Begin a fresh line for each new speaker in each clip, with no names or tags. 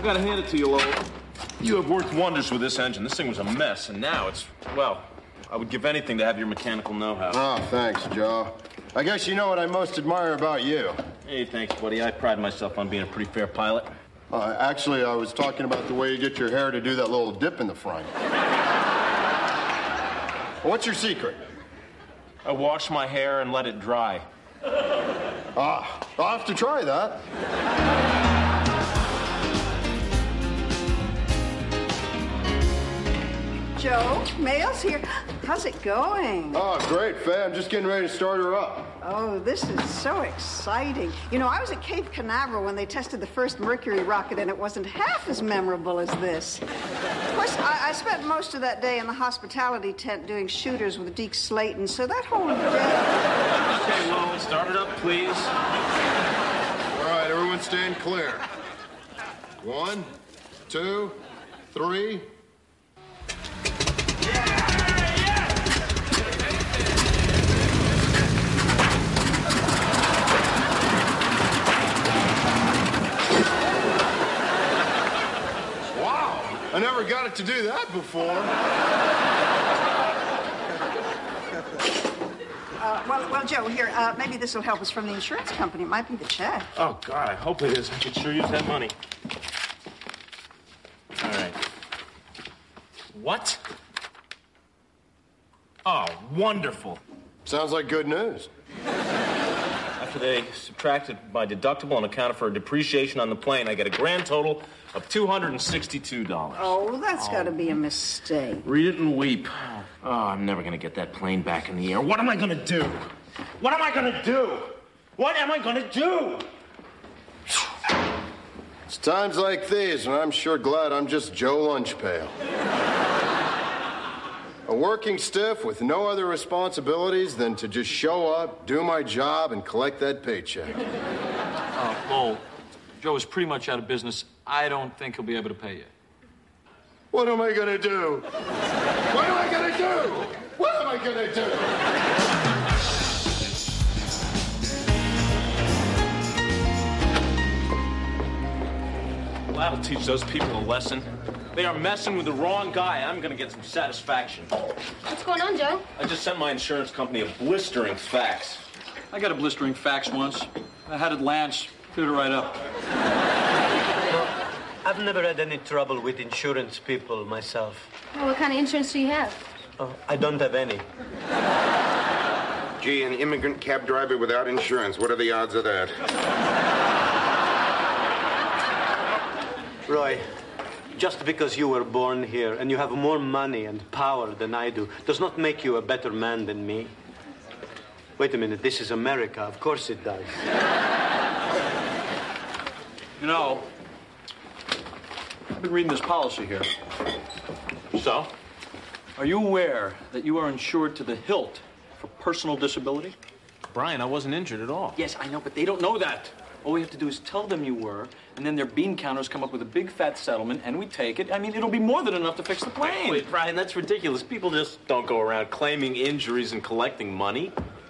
gotta hand it to you, Lowell. You have worked wonders with this engine. This thing was a mess, and now it's, well, I would give anything to have your mechanical know-how.
Oh, thanks, Joe. I guess you know what I most admire about you.
Hey, thanks, buddy. I pride myself on being a pretty fair pilot.
Actually, I was talking about the way you get your hair to do that little dip in the front. What's your secret?
I wash my hair and let it dry.
I'll have to try that.
Joe, mail's here. How's it going?
Oh, great, Faye. I'm just getting ready to start her up.
Oh, this is so exciting. You know, I was at Cape Canaveral when they tested the first Mercury rocket, and it wasn't half as memorable as this. Of course, I spent most of that day in the hospitality tent doing shooters with Deke Slayton, so that whole day...
Okay, well, start it up, please.
All right, everyone stand clear. 1, 2, 3... I never got it to do that before.
Well, Joe, here, maybe this will help us from the insurance company. It might be the check.
Oh, God, I hope it is. I could sure use that money. All right. What? Oh, wonderful.
Sounds like good news.
After they subtracted my deductible and accounted for a depreciation on the plane, I get a grand total of $262.
Oh, that's got to be a mistake.
Read it and weep. Oh, I'm never going to get that plane back in the air. What am I going to do? What am I going to do? What am I going to do?
It's times like these, and I'm sure glad I'm just Joe Lunchpail. A working stiff with no other responsibilities than to just show up, do my job, and collect that paycheck.
Lowell, Joe is pretty much out of business. I don't think he'll be able to pay you.
What am I gonna do? What am I gonna do? What am I gonna do?
Well, that'll teach those people a lesson. They are messing with the wrong guy. I'm going to get some satisfaction.
What's going on, Joe?
I just sent my insurance company a blistering fax.
I got a blistering fax once. I had it Lance. Cleared it right up.
I've never had any trouble with insurance people myself.
Well, what kind of insurance do you have?
Oh, I don't have any.
Gee, an immigrant cab driver without insurance. What are the odds of that?
Roy, just because you were born here and you have more money and power than I do does not make you a better man than me. Wait a minute, this is America. Of course it does.
You know, I've been reading this policy here.
So?
Are you aware that you are insured to the hilt for personal disability?
Brian, I wasn't injured at all.
Yes, I know, but they don't know that. All we have to do is tell them you were, and then their bean counters come up with a big fat settlement, and we take it. I mean, it'll be more than enough to fix the plane.
Wait, Brian, that's ridiculous. People just don't go around claiming injuries and collecting money.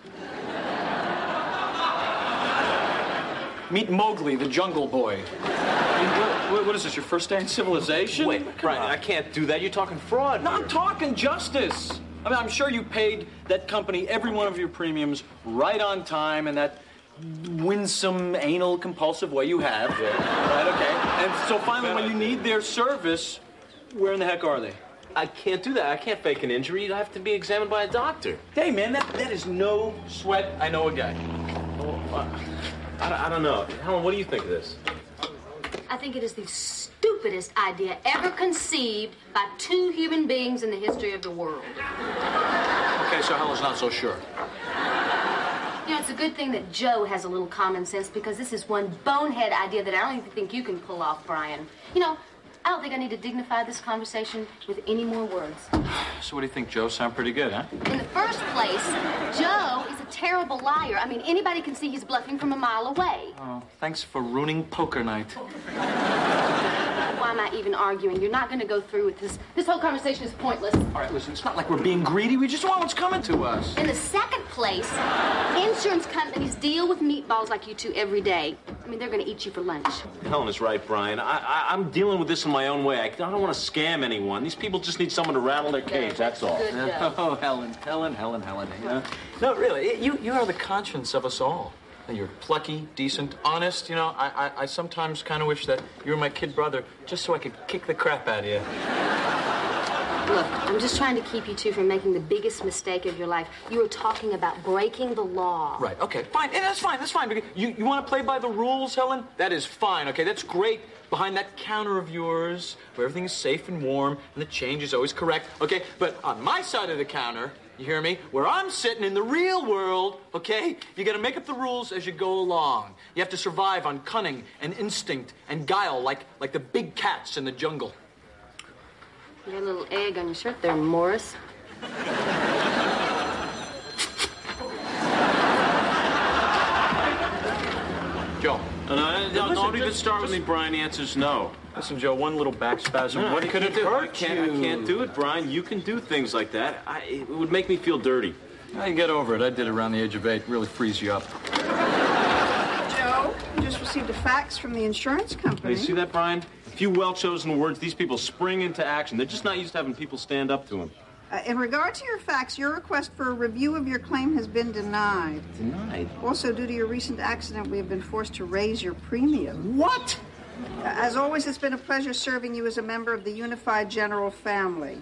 Meet Mowgli, the jungle boy. I mean, what is this, your first day in civilization?
Wait, Brian, I can't do that. You're talking fraud.
No, I'm talking justice. I mean, I'm sure you paid that company every one of your premiums right on time, and that winsome, anal, compulsive way you have. Yeah. Right, okay. And so finally, when you need their service, where in the heck are they?
I can't do that. I can't fake an injury. I have to be examined by a doctor.
Hey, man, that is no sweat. I know a guy.
Oh, I don't know. Helen, what do you think of this?
I think it is the stupidest idea ever conceived by two human beings in the history of the world.
Okay, so Helen's not so sure.
You know, it's a good thing that Joe has a little common sense, because this is one bonehead idea that I don't even think you can pull off, Brian. You know, I don't think I need to dignify this conversation with any more words.
So what do you think, Joe? Sound pretty good, huh?
In the first place, Joe is a terrible liar. I mean, anybody can see he's bluffing from a mile away.
Oh, thanks for ruining poker night.
Why am I even arguing? You're not going to go through with this. This whole conversation is pointless.
All right, listen, it's not like we're being greedy. We just want what's coming to us.
In the second place, Insurance companies deal with meatballs like you two every day. I mean, they're going to eat you for lunch.
Helen is right, Brian. I'm dealing with this in my own way. I don't want to scam anyone. These people just need someone to rattle their cage, that's all.
Good job.
Oh, Helen. No, really, you are the conscience of us all. You're plucky, decent, honest. You know, I sometimes kind of wish that you were my kid brother just so I could kick the crap out of you.
Look, I'm just trying to keep you two from making the biggest mistake of your life. You were talking about breaking the law.
Right, okay, fine. Yeah, that's fine. You want to play by the rules, Helen? That is fine, okay? That's great. Behind that counter of yours, where everything is safe and warm, and the change is always correct, okay? But on my side of the counter, you hear me? Where I'm sitting in the real world, okay? You gotta make up the rules as you go along. You have to survive on cunning and instinct and guile like the big cats in the jungle.
You got a little egg on your shirt there, Morris.
Joe.
No, don't even start with me, Brian. The answer's no.
Listen, Joe, one little back spasm.
No,
What could it hurt
I can't do it, Brian. You can do things like that. It would make me feel dirty.
You get over it. I did it around the age of 8. Really frees you up.
Joe, you just received a fax from the insurance company.
You see that, Brian? A few well-chosen words, these people spring into action. They're just not used to having people stand up to them.
In regard to your fax, your request for a review of your claim has been denied.
Denied?
Also, due to your recent accident, we have been forced to raise your premium.
What?
As always, it's been a pleasure serving you as a member of the Unified General family.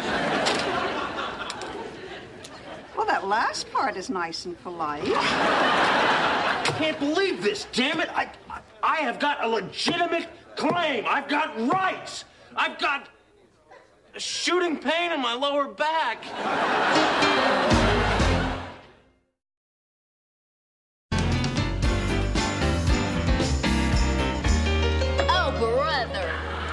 Well, that last part is nice and polite.
I can't believe this, damn it! I have got a legitimate claim. I've got rights. I've got a shooting pain in my lower back.
Oh, brother.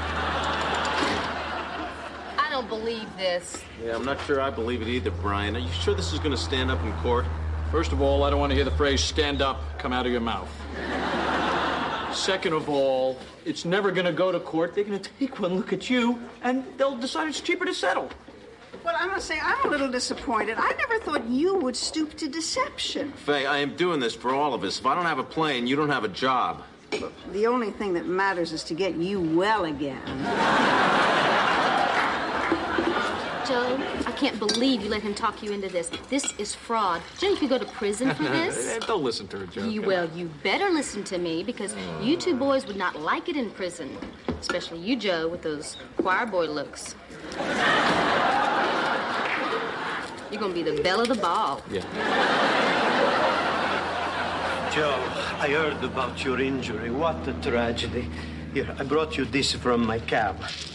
I don't believe this.
Yeah, I'm not sure I believe it either, Brian. Are you sure this is going to stand up in court?
First of all, I don't want to hear the phrase stand up come out of your mouth. Second of all, it's never going to go to court. They're going to take one look at you, and they'll decide it's cheaper to settle.
Well, I must say, I'm a little disappointed. I never thought you would stoop to deception.
Faye, I am doing this for all of us. If I don't have a plane, you don't have a job.
The only thing that matters is to get you well again.
Joe, I can't believe you let him talk you into this. This is fraud. Joe, you could go to prison for this.
Don't listen to her, Joe.
You better listen to me, because you two boys would not like it in prison. Especially you, Joe, with those choir boy looks. You're gonna be the belle of the ball.
Yeah.
Joe, I heard about your injury. What a tragedy. Here, I brought you this from my cab.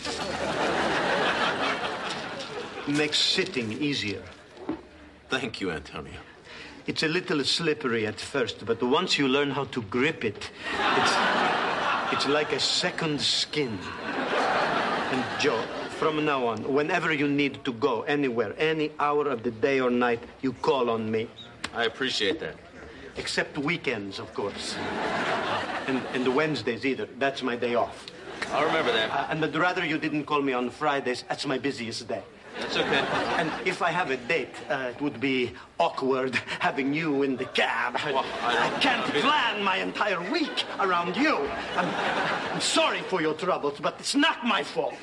Makes sitting easier.
Thank you, Antonio.
It's a little slippery at first, but once you learn how to grip it, it's like a second skin. And Joe, from now on, whenever you need to go anywhere, any hour of the day or night, you call on me.
I appreciate that.
Except weekends, of course. And the Wednesdays either. That's my day off.
I'll remember that.
And I'd rather you didn't call me on Fridays. That's my busiest day.
That's okay.
And if I have a date, it would be awkward having you in the cab.
Well,
I can't plan my entire week around you. I'm sorry for your troubles, but it's not my fault.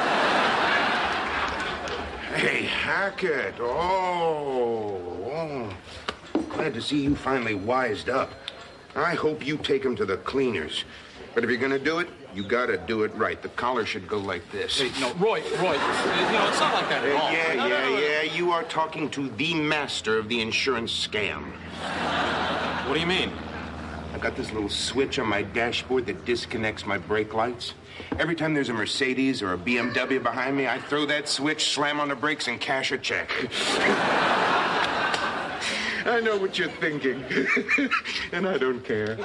Hey, Hackett. Oh. Glad to see you finally wised up. I hope you take him to the cleaners. But if you're going to do it, you got to do it right. The collar should go like this.
Hey, no, Roy, it's not like that at all.
Yeah. You are talking to the master of the insurance scam.
What do you mean?
I've got this little switch on my dashboard that disconnects my brake lights. Every time there's a Mercedes or a BMW behind me, I throw that switch, slam on the brakes, and cash a check. I know what you're thinking, and I don't care.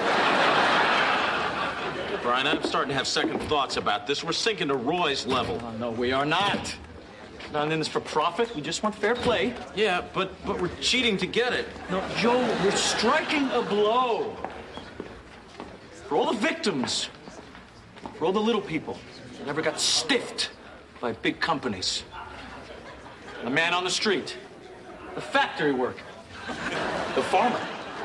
Brian, I'm starting to have second thoughts about this. We're sinking to Roy's level.
Oh, no, we are not. Not in this for profit. We just want fair play.
Yeah, but we're cheating to get it.
No, Joe, we're striking a blow. For all the victims. For all the little people that never got stiffed by big companies. The man on the street. The factory worker. The farmer.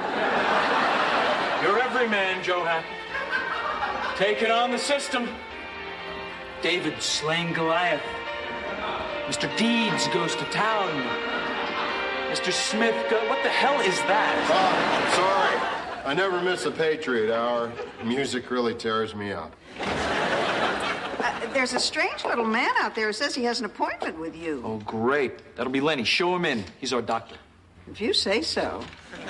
You're every man, Joe Hackett. Taking on the system. David slaying Goliath. Mr. Deeds goes to town. Mr. Smith what the hell is that?
I'm sorry. I never miss a Patriot Hour. Music really tears me up.
There's a strange little man out there who says he has an appointment with you.
Oh, great. That'll be Lenny. Show him in. He's our doctor.
If you say so.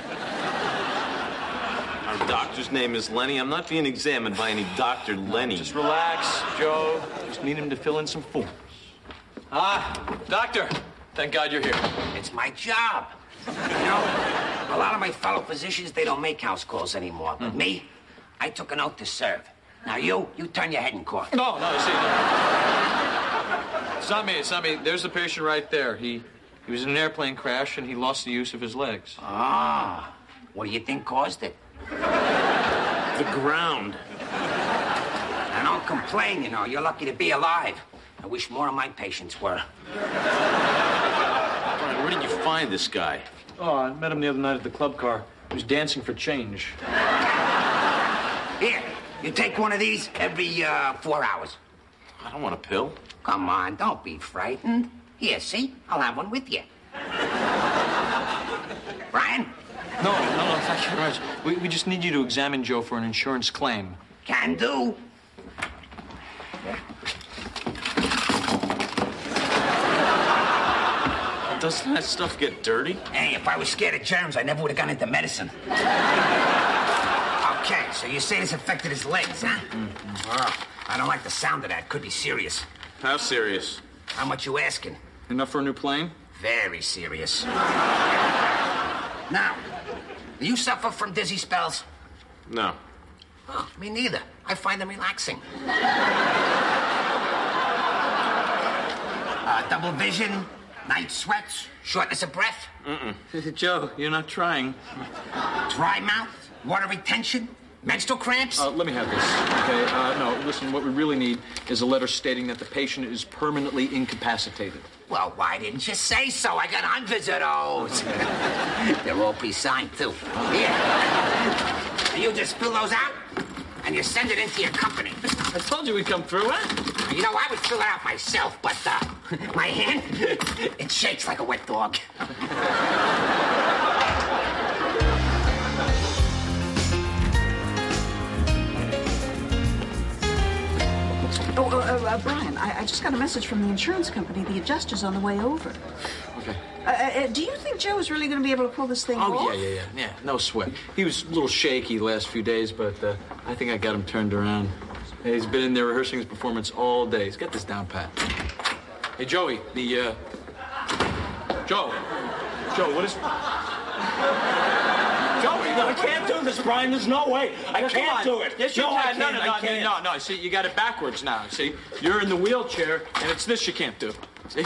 Our doctor's name is Lenny. I'm not being examined by any Dr. Lenny.
Just relax, Joe. Just need him to fill in some forms. Doctor. Thank God you're here.
It's my job. You know, a lot of my fellow physicians, they don't make house calls anymore. But me, I took an oath to serve. Now you turn your head and call.
No, you see, It's not me. There's the patient right there. He was in an airplane crash and he lost the use of his legs.
Ah, what do you think caused it?
The ground.
Now don't complain, you know. You're lucky to be alive. I wish more of my patients were.
Brian, where did you find this guy?
Oh, I met him the other night at the club car. He was dancing for change.
Here, you take one of these every 4 hours.
I don't want a pill.
Come on, don't be frightened. Here, see? I'll have one with you. Brian?
No, thank you very much. We just need you to examine Joe for an insurance claim.
Can do.
Doesn't that stuff get dirty?
Hey, if I was scared of germs, I never would have gone into medicine. Okay, so you say this affected his legs, huh? Well, I don't like the sound of that. Could be serious.
How serious?
How much you asking?
Enough for a new plane?
Very serious. Now, do you suffer from dizzy spells?
No.
Oh, me neither. I find them relaxing. Double vision, night sweats, shortness of breath.
Joe, you're not trying.
Dry mouth, water retention, menstrual cramps.
Let me have this. Okay, no, listen, what we really need is a letter stating that the patient is permanently incapacitated.
Well, why didn't you say so? I got hundreds of those. They're all pre-signed, too. Here. You just fill those out, and you send it into your company.
I told you we'd come through, huh?
You know, I would fill it out myself, but my hand, it shakes like a wet dog.
Brian, I just got a message from the insurance company. The adjuster's on the way over.
Okay.
Do you think Joe is really going to be able to pull this thing off?
Oh, yeah. No sweat. He was a little shaky the last few days, but I think I got him turned around. He's been in there rehearsing his performance all day. He's got this down pat. Hey, Joey, Joe, what is... Joey,
I can't do this, Brian. There's no way. I can't do it.
Yes, you
can.
No. See, you got it backwards now. See, you're in the wheelchair, and it's this you can't do. See?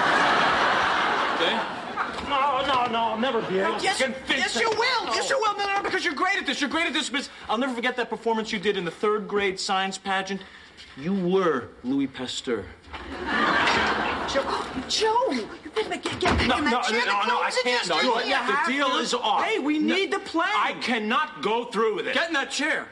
No, I'll never be able to convince
Yes, you will. Yes, you will. No, because you're great at this. You're great at this, Miss. I'll never forget that performance you did in the 3rd grade science pageant. You were Louis Pasteur.
Joe, you better get back in that chair.
I can't. No, the deal is off.
Hey, we need the plan.
I cannot go through with it. Get in that chair.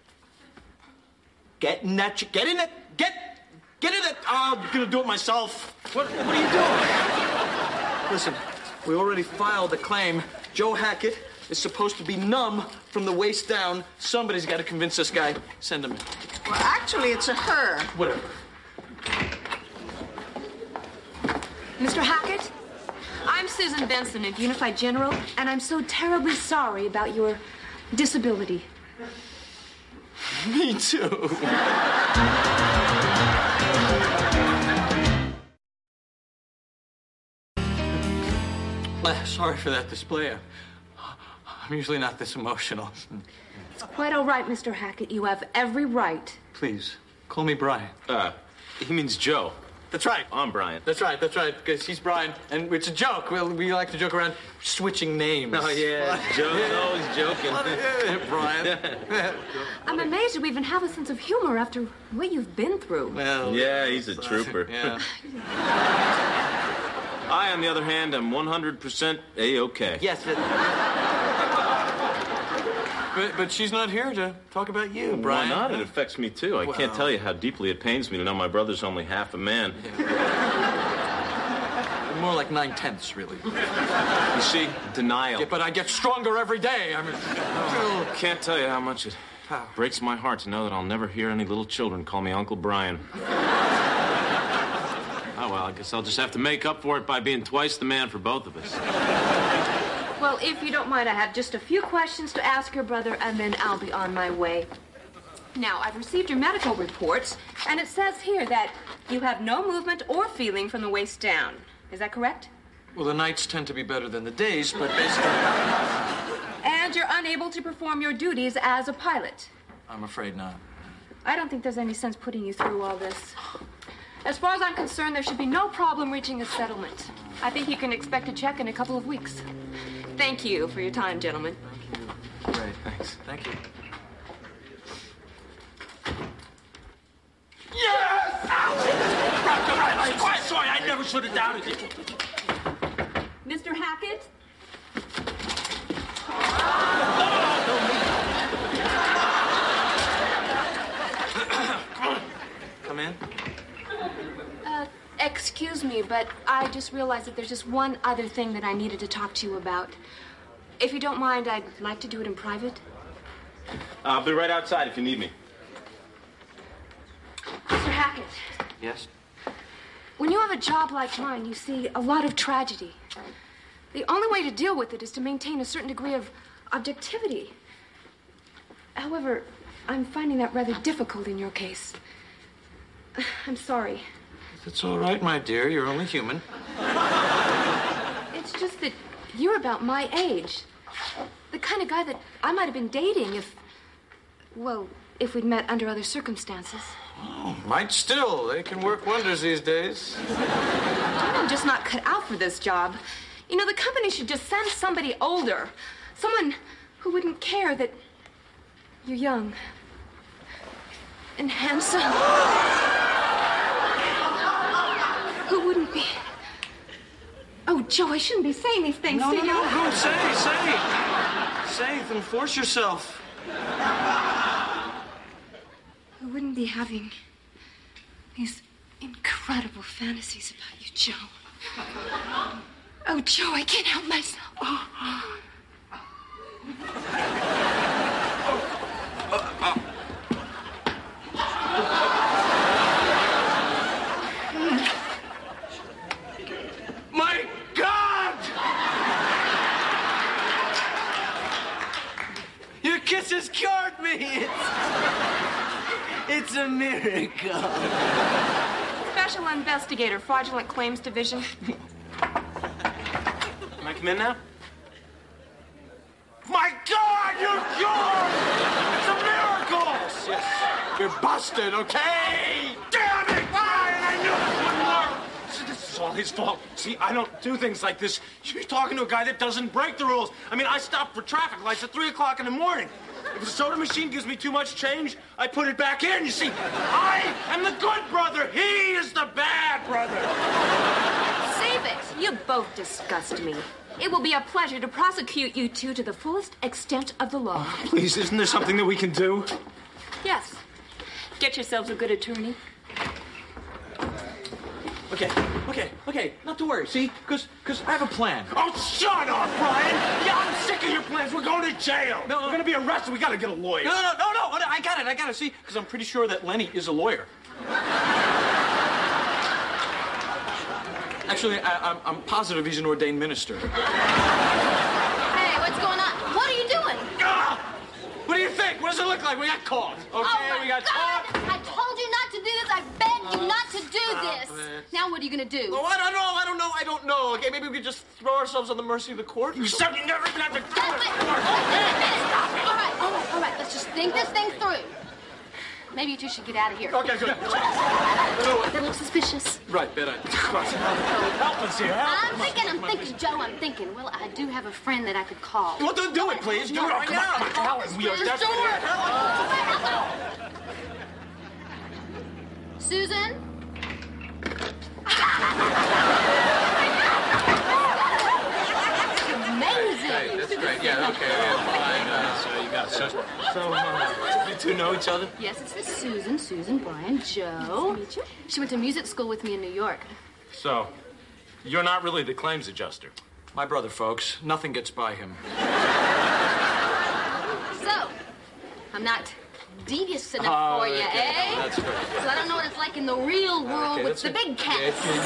Get in that chair. Get in it. Get in it. I'm gonna do it myself. What are you doing? Listen, we already filed a claim. Joe Hackett is supposed to be numb from the waist down. Somebody's got to convince this guy. Send him in.
Well, actually, it's a her.
Whatever.
Mr. Hackett, I'm Susan Benson of Unified General, and I'm so terribly sorry about your disability.
Me too. Sorry for that display. I'm usually not this emotional.
It's quite all right, Mr. Hackett. You have every right.
Please, call me Brian.
He means Joe.
That's right.
I'm Brian.
That's right, because he's Brian, and it's a joke. We like to joke around switching names.
Oh, yeah. Joe's always joking.
Brian.
I'm amazed you even have a sense of humor after what you've been through.
Well, yeah, he's a trooper.
Yeah.
I, on the other hand, am 100% A-OK.
Yes. But she's not here to talk about you, Brian.
Why not? It affects me, too. I can't tell you how deeply it pains me to know my brother's only half a man.
More like 9/10, really.
You see? Denial.
Yeah, but I get stronger every day. I mean...
Can't tell you how much it breaks my heart to know that I'll never hear any little children call me Uncle Brian. Oh, well, I guess I'll just have to make up for it by being twice the man for both of us.
Well, if you don't mind, I have just a few questions to ask your brother, and then I'll be on my way. Now, I've received your medical reports, and it says here that you have no movement or feeling from the waist down. Is that correct?
Well, the nights tend to be better than the days, but basically...
And you're unable to perform your duties as a pilot.
I'm afraid not.
I don't think there's any sense putting you through all this. As far as I'm concerned, there should be no problem reaching a settlement. I think you can expect a check in a couple of weeks. Thank you for your time, gentlemen.
Great, thanks. Thank you.
Yes! I'm quite sorry. I never should have doubted you.
Mr. Hackett?
Come in.
Excuse me, but I just realized that there's just one other thing that I needed to talk to you about. If you don't mind, I'd like to do it in private.
I'll be right outside if you need me.
Mr. Hackett.
Yes?
When you have a job like mine, you see a lot of tragedy. The only way to deal with it is to maintain a certain degree of objectivity. However, I'm finding that rather difficult in your case. I'm sorry.
It's all right, my dear. You're only human.
It's just that you're about my age. The kind of guy that I might have been dating if we'd met under other circumstances.
Oh, might still. They can work wonders these days.
I'm just not cut out for this job. You know, the company should just send somebody older. Someone who wouldn't care that you're young and handsome. Who wouldn't be? Oh, Joe, I shouldn't be saying these things to you.
No, say them. Force yourself.
Who wouldn't be having these incredible fantasies about you, Joe? Oh, Joe, I can't help myself.
My God!
Your kisses cured me. It's a miracle.
Special Investigator, Fraudulent Claims Division.
Can I come in now?
My God, you're cured! It's a miracle!
Yes. You're busted, okay?
Damn it! Brian, I knew this wouldn't work! See, this is all his fault. See, I don't do things like this. You're talking to a guy that doesn't break the rules. I mean, I stop for traffic lights at 3 o'clock in the morning. If the soda machine gives me too much change, I put it back in. You see, I am the good brother. He is the bad brother.
Save it. You both disgust me. It will be a pleasure to prosecute you two to the fullest extent of the law.
Please, isn't there something that we can do?
Yes. Get yourselves a good attorney.
Okay. Not to worry, see? Because I have a plan.
Oh, shut up, Brian! Yeah, I'm sick of your plans. We're going to jail.
No.
We're going to be arrested. We got to get a lawyer.
No. I got it. See? Because I'm pretty sure that Lenny is a lawyer. Actually, I'm positive he's an ordained minister.
Hey, what's going on? What are you doing?
What do you think? What does it look like? We got caught. Okay, we got caught.
I told you not to do this. I begged you not to do this. Now what are you going to do?
Oh, I don't know. Okay, maybe we could just throw ourselves on the mercy of the court.
You said you never even have to do it.
All right. Let's just think this thing through. Maybe you two should get out of here.
Okay, good.
That looks suspicious.
Right, bet I...
Help us here.
I'm thinking, Joe, well, I do have a friend that I could call.
Well, do it, please. Do it right now.
Helen, we are desperate.
Susan? Amazing.
Hey, that's great. Yeah, okay. Fine.
So you got a sister. So, you two know each other?
Yes, it's this Susan, Brian, Joe. Nice to meet you. She went to music school with me in New York.
So, you're not really the claims adjuster.
My brother, folks. Nothing gets by him.
So, I'm not devious enough for you, eh?
That's good.
So I don't know what it's like in the real world with the big cats.
You win.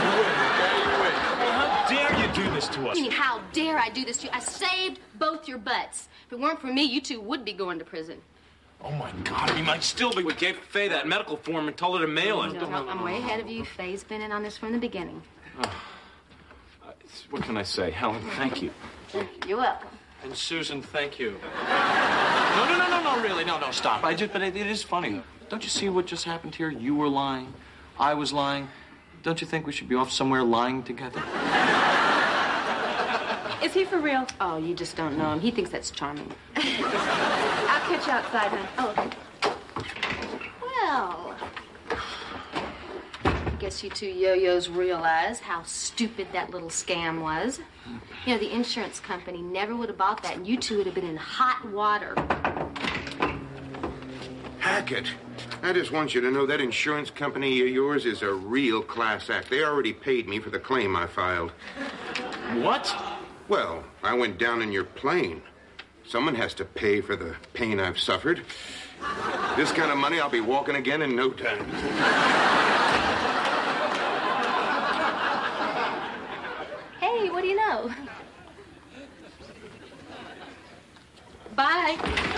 How dare you do this to us?
You mean, how dare I do this to you? I saved both your butts. If it weren't for me, you two would be going to prison.
Oh, my God. We might still be. We gave Faye that medical form and told her to mail it.
No, I'm way ahead of you. Faye's been in on this from the beginning.
What can I say? Helen, thank you.
You're welcome.
And Susan, thank you. No, really. No, stop. But it is funny. Don't you see what just happened here? You were lying. I was lying. Don't you think we should be off somewhere lying together?
Is he for real?
Oh, you just don't know him. He thinks that's charming.
I'll catch you outside, then.
Oh, okay. Well, I guess you two yo-yos realize how stupid that little scam was. You know, the insurance company never would have bought that, and you two would have been in hot water.
Hackett, I just want you to know that insurance company of yours is a real class act. They already paid me for the claim I filed.
What?
Well, I went down in your plane. Someone has to pay for the pain I've suffered. This kind of money, I'll be walking again in no time.
Hey, what do you know? Bye.